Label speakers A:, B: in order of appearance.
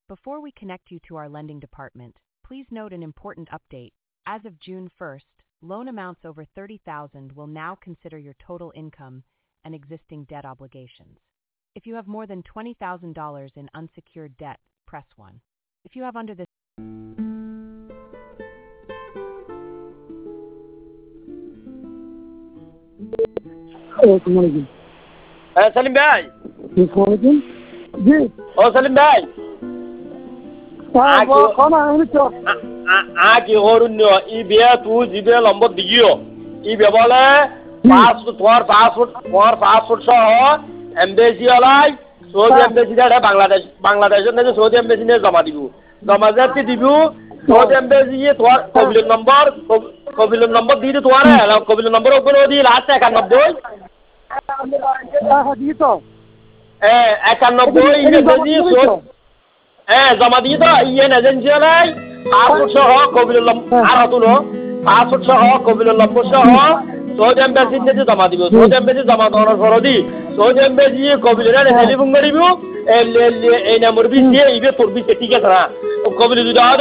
A: Before we connect you to our lending department, please note an important update. As of June 1st, loan amounts over $30,000 will now consider your total income and existing debt obligations. If you have more than $20,000 in unsecured debt, press 1. If you have under this
B: Assalamualaikum.
C: Salim ভাই
B: Assalamualaikum. জি
C: ও সালিম ভাই
B: কনা আমি তো
C: আকি হরুন্য ই বিয়া তু জিবে লম্বর দিগিও ই বেবলে পাসপোর্ট সহ এমবেসি আলাই সৌদি এমবেসি দা বাংলাদেশের নেই সৌদি এমবেসি নিয়ে জমা দিব জমা যাতে দিব সৌদি এমবেসি তোমার কবিলের নম্বর দিয়ে তোমার কবিলের নম্বর ওপরে দিয়ে লাস্ট 91
B: জি তো
C: 91 এমবেসি জমা দিয়ে তো ইয়েন এজেন্সি আলাই পাসপোর্ট সহ কবিলের নম্বর আর হতুনো পাসপোর্ট সহ কবিলের নম্বর সহ সৌদি এমবেসি নিয়ে জমা দিব সৌদি এমবেসি জমা দেওয়ার পর দি সৌদি এমবেসি কবিলের টেলিফোন করিব এই নম্বর বি দিয়ে ইবে তোর বি ঠিক আছে না কবিল যদি